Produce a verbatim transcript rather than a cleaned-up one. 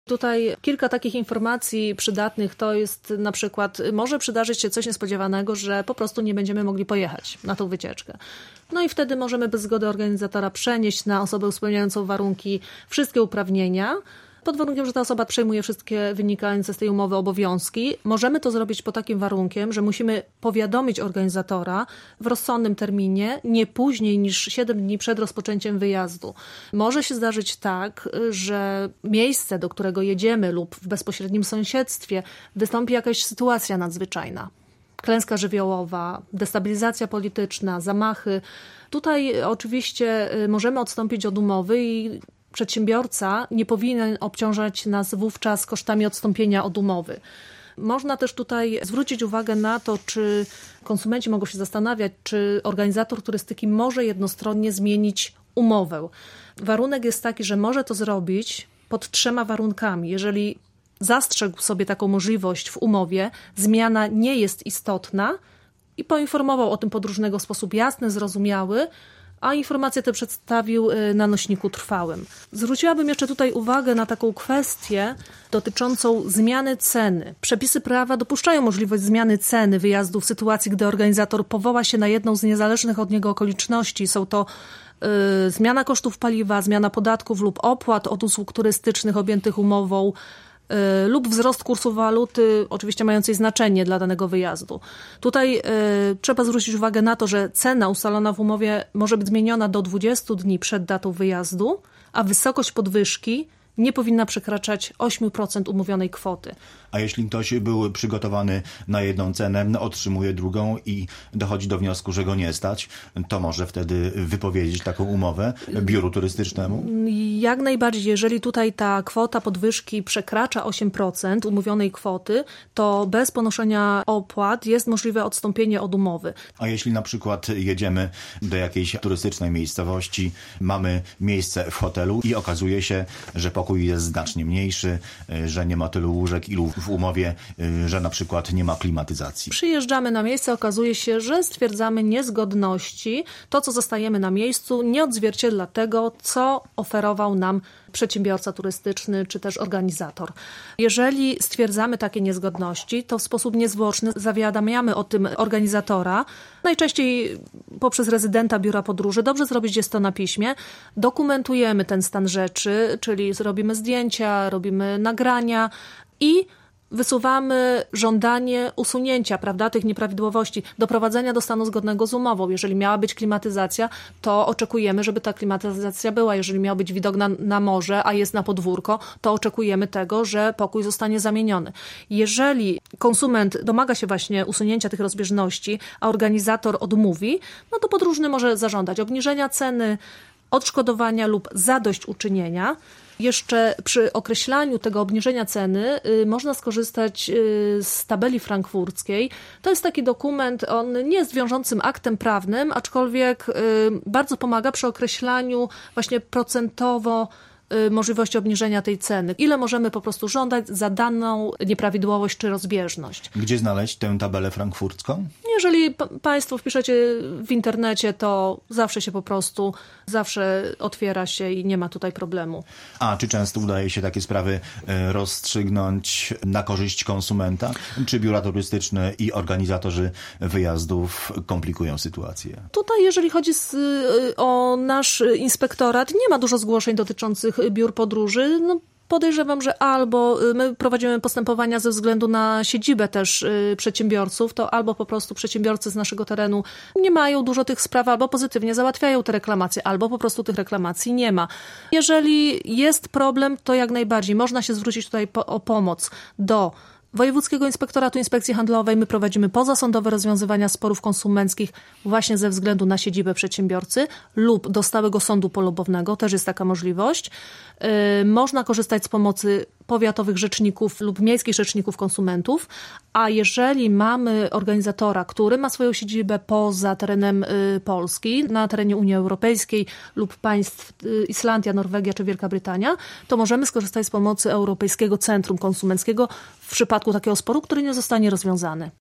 Tutaj kilka takich informacji przydatnych to jest na przykład, może przydarzyć się coś niespodziewanego, że po prostu nie będziemy mogli pojechać na tą wycieczkę. No i wtedy możemy bez zgody organizatora przenieść na osobę spełniającą warunki wszystkie uprawnienia, pod warunkiem, że ta osoba przejmuje wszystkie wynikające z tej umowy obowiązki. Możemy to zrobić pod takim warunkiem, że musimy powiadomić organizatora w rozsądnym terminie, nie później niż siedem dni przed rozpoczęciem wyjazdu. Może się zdarzyć tak, że miejsce, do którego jedziemy lub w bezpośrednim sąsiedztwie wystąpi jakaś sytuacja nadzwyczajna. Klęska żywiołowa, destabilizacja polityczna, zamachy. Tutaj oczywiście możemy odstąpić od umowy i przedsiębiorca nie powinien obciążać nas wówczas kosztami odstąpienia od umowy. Można też tutaj zwrócić uwagę na to, czy konsumenci mogą się zastanawiać, czy organizator turystyki może jednostronnie zmienić umowę. Warunek jest taki, że może to zrobić pod trzema warunkami. Jeżeli zastrzegł sobie taką możliwość w umowie, zmiana nie jest istotna i poinformował o tym podróżnego w sposób jasny, zrozumiały, a informacje te przedstawił na nośniku trwałym. Zwróciłabym jeszcze tutaj uwagę na taką kwestię dotyczącą zmiany ceny. Przepisy prawa dopuszczają możliwość zmiany ceny wyjazdu w sytuacji, gdy organizator powoła się na jedną z niezależnych od niego okoliczności. Są to y, zmiana kosztów paliwa, zmiana podatków lub opłat od usług turystycznych objętych umową, lub wzrost kursu waluty, oczywiście mającej znaczenie dla danego wyjazdu. Tutaj y, trzeba zwrócić uwagę na to, że cena ustalona w umowie może być zmieniona do dwudziestu dni przed datą wyjazdu, a wysokość podwyżki nie powinna przekraczać osiem procent umówionej kwoty. A jeśli ktoś był przygotowany na jedną cenę, otrzymuje drugą i dochodzi do wniosku, że go nie stać, to może wtedy wypowiedzieć taką umowę biuru turystycznemu? Jak najbardziej. Jeżeli tutaj ta kwota podwyżki przekracza osiem procent umówionej kwoty, to bez ponoszenia opłat jest możliwe odstąpienie od umowy. A jeśli na przykład jedziemy do jakiejś turystycznej miejscowości, mamy miejsce w hotelu i okazuje się, że pokój jest znacznie mniejszy, że nie ma tylu łóżek, ilu w umowie, że na przykład nie ma klimatyzacji. Przyjeżdżamy na miejsce, okazuje się, że stwierdzamy niezgodności. To, co zostajemy na miejscu, nie odzwierciedla tego, co oferował nam przedsiębiorca turystyczny czy też organizator. Jeżeli stwierdzamy takie niezgodności, to w sposób niezwłoczny zawiadamiamy o tym organizatora, najczęściej poprzez rezydenta biura podróży. Dobrze zrobić jest to na piśmie. Dokumentujemy ten stan rzeczy, czyli robimy zdjęcia, robimy nagrania i wysuwamy żądanie usunięcia, prawda, tych nieprawidłowości, doprowadzenia do stanu zgodnego z umową. Jeżeli miała być klimatyzacja, to oczekujemy, żeby ta klimatyzacja była. Jeżeli miał być widok na, na morze, a jest na podwórko, to oczekujemy tego, że pokój zostanie zamieniony. Jeżeli konsument domaga się właśnie usunięcia tych rozbieżności, a organizator odmówi, no to podróżny może zażądać obniżenia ceny, odszkodowania lub zadośćuczynienia. Jeszcze przy określaniu tego obniżenia ceny y, można skorzystać y, z tabeli frankfurckiej. To jest taki dokument, on nie jest wiążącym aktem prawnym, aczkolwiek y, bardzo pomaga przy określaniu właśnie procentowo y, możliwości obniżenia tej ceny. Ile możemy po prostu żądać za daną nieprawidłowość czy rozbieżność. Gdzie znaleźć tę tabelę frankfurcką? Jeżeli p- Państwo wpiszecie w internecie, to zawsze się po prostu, zawsze otwiera się i nie ma tutaj problemu. A czy często udaje się takie sprawy rozstrzygnąć na korzyść konsumenta? Czy biura turystyczne i organizatorzy wyjazdów komplikują sytuację? Tutaj, jeżeli chodzi z, o nasz inspektorat, nie ma dużo zgłoszeń dotyczących biur podróży. No, podejrzewam, że albo my prowadzimy postępowania ze względu na siedzibę też przedsiębiorców, to albo po prostu przedsiębiorcy z naszego terenu nie mają dużo tych spraw, albo pozytywnie załatwiają te reklamacje, albo po prostu tych reklamacji nie ma. Jeżeli jest problem, to jak najbardziej można się zwrócić tutaj po, o pomoc do Wojewódzkiego Inspektoratu Inspekcji Handlowej. My prowadzimy pozasądowe rozwiązywania sporów konsumenckich właśnie ze względu na siedzibę przedsiębiorcy lub do stałego sądu polubownego, też jest taka możliwość. Yy, można korzystać z pomocy powiatowych rzeczników lub miejskich rzeczników konsumentów, a jeżeli mamy organizatora, który ma swoją siedzibę poza terenem y, Polski, na terenie Unii Europejskiej lub państw y, Islandia, Norwegia czy Wielka Brytania, to możemy skorzystać z pomocy Europejskiego Centrum Konsumenckiego w przypadku takiego sporu, który nie zostanie rozwiązany.